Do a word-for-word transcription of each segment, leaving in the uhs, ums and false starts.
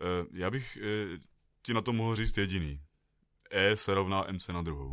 Já bych ti na to mohl říct jediný. E se rovná M C na druhou.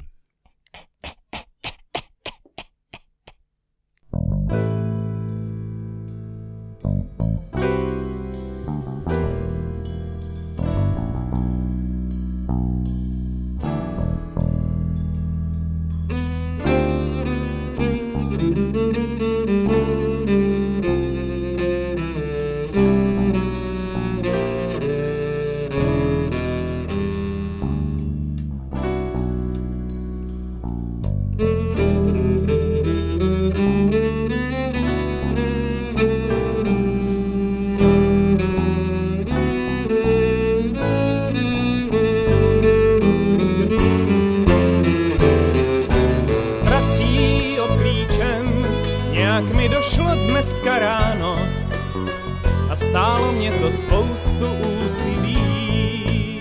Dneska ráno a stálo mě to spoustu úsilí.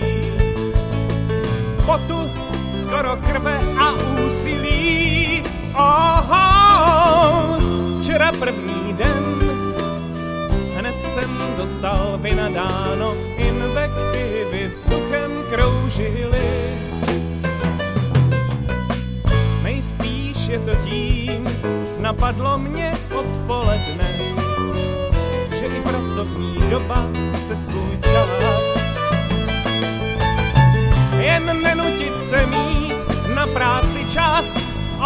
Potu, skoro krve a úsilí. Oho, včera první den, hned jsem dostal vynadáno, invektivy vzduchem kroužily. Nejspíš je to tím, napadlo mě odpoledne, že i pracovní doba se svůj čas. Jen nenutit se mít na práci čas.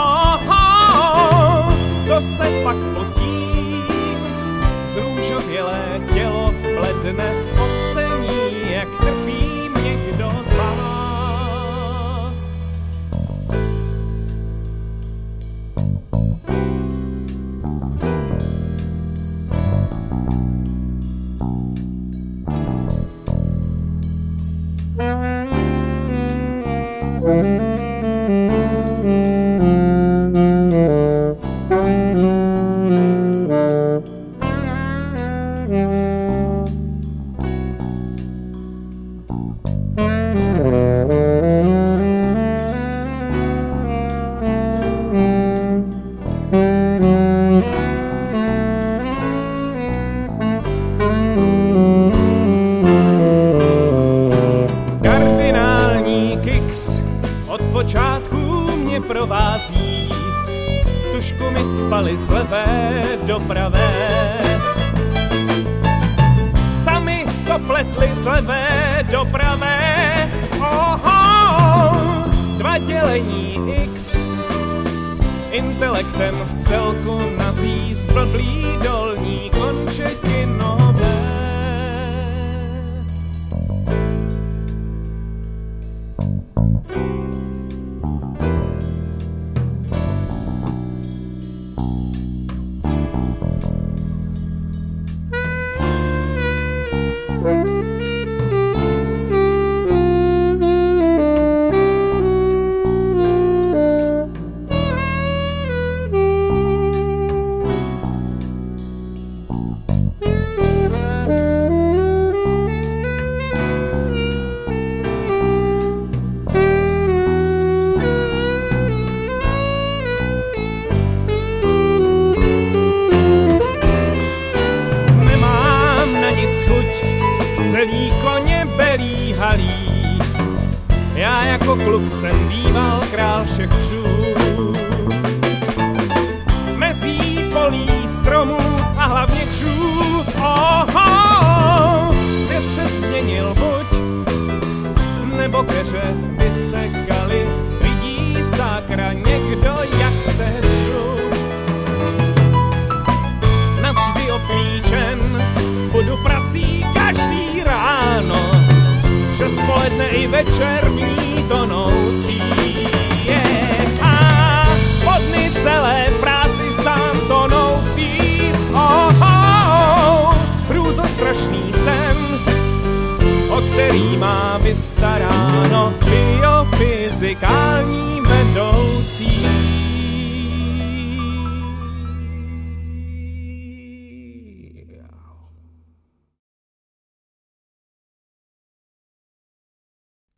Oho, to se pak potím, zrůžovělé tělo bledne, ocení, jak trpím někdo z vás. Provází, tušku mi cpali z levé do pravé. Sami to pletli z levé do pravé. Oho, dva dělení x, intelektem v celku nazí zblblý dolní končetinové. Zelí koně belí halí, já jako kluk jsem býval král všech křů. Mezí polí stromů a hlavně křů. Oho, svět se změnil buď, nebo keře vysekaly, vidí sakra někdo, jak se řu. Navždy oklíčen budu prací každý ráno, přes poledne i večer